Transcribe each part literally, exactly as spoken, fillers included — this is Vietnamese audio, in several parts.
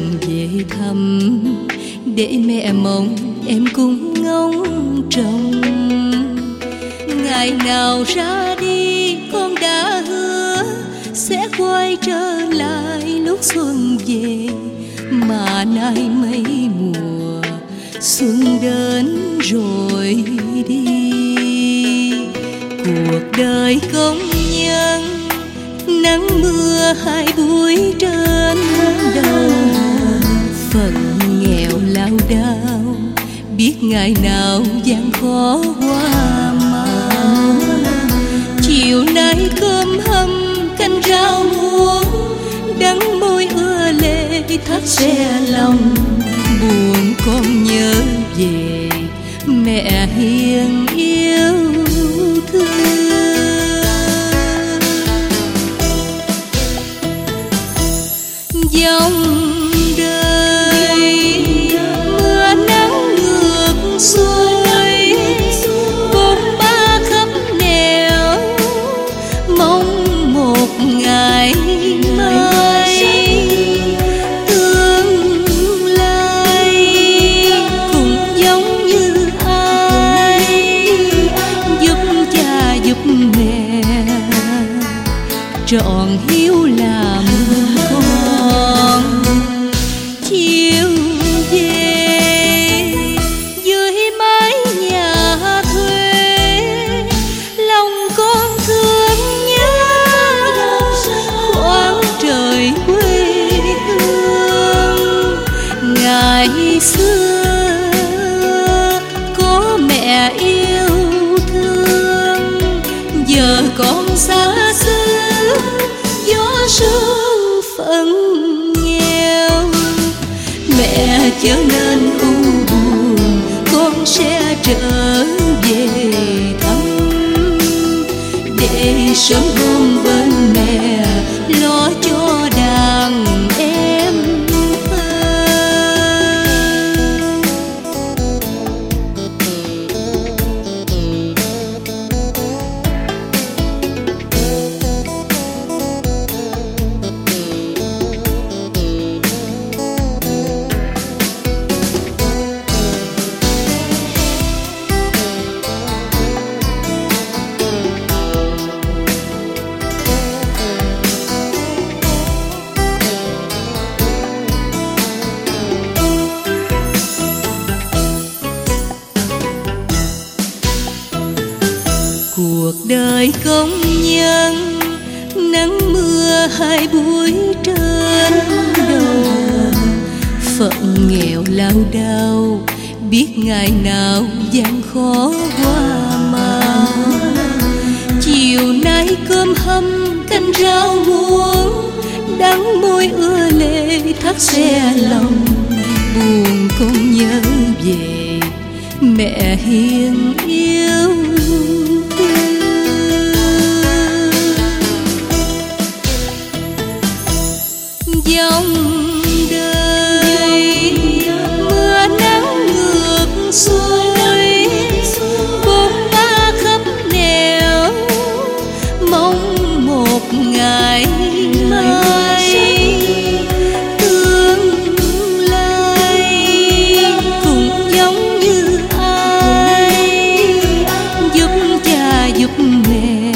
về thăm, để mẹ mong em cũng ngóng trông. Ngày nào ra đi con đã hứa sẽ quay trở lại lúc xuân về, mà nay mấy mùa xuân đến rồi đi. Cuộc đời công nhân nắng mưa hai buổi trên đầu, phận nghèo lao đao biết ngày nào gian khó qua mau. Chiều nay cơm hâm canh rau muống, đắng môi ưa lệ thắt xe lòng. Buồn con nhớ về mẹ hiền yêu thương. Dòng đời mưa nắng ngược xuôi, bôn ba khắp nẻo mong một ngày mai. Tương lai cũng giống như ai, giúp cha giúp mẹ trọn hiếu làm con. Chiều về dưới mái nhà thuê, lòng con thương nhớ khoáng trời quê hương. Ngày xưa có mẹ yêu thương, giờ con xa xứ gió sương phận nghèo. Mẹ chớ nên u buồn, con sẽ trở về thăm, để sớm hôm bên mẹ lo cho đàn em thơ. Cuộc đời công nhân nắng mưa hai buổi trên đầu, phận nghèo lao đao biết ngày nào gian khó qua mau. Chiều nay cơm hâm canh rau muống, đắng môi ưa lệ thắt xe lòng. Buồn con nhớ về mẹ hiền yêu thương. Dòng đời mưa nắng ngược xuôi, bôn ba khắp nẻo mong một ngày mai. Tương lai cũng giống như ai, giúp cha giúp mẹ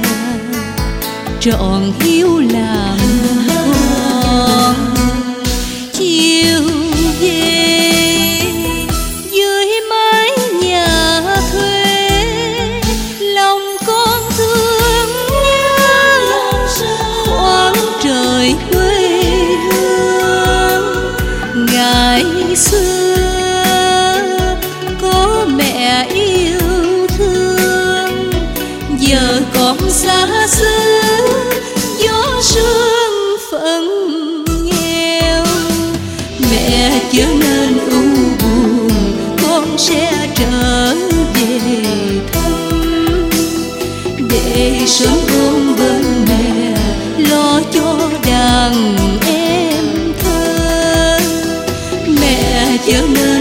trọn hiếu làm con. Chiều về dưới mái nhà thuê, lòng con thương nhớ khoáng trời quê hương. Ngày xưa có mẹ yêu thương, giờ con xa xứ gió sương phận nghèo. Mẹ chớ nên u buồn, con sẽ trở về thăm, để sớm hôm bên mẹ lo cho đàn em thơ. Mẹ chớ nên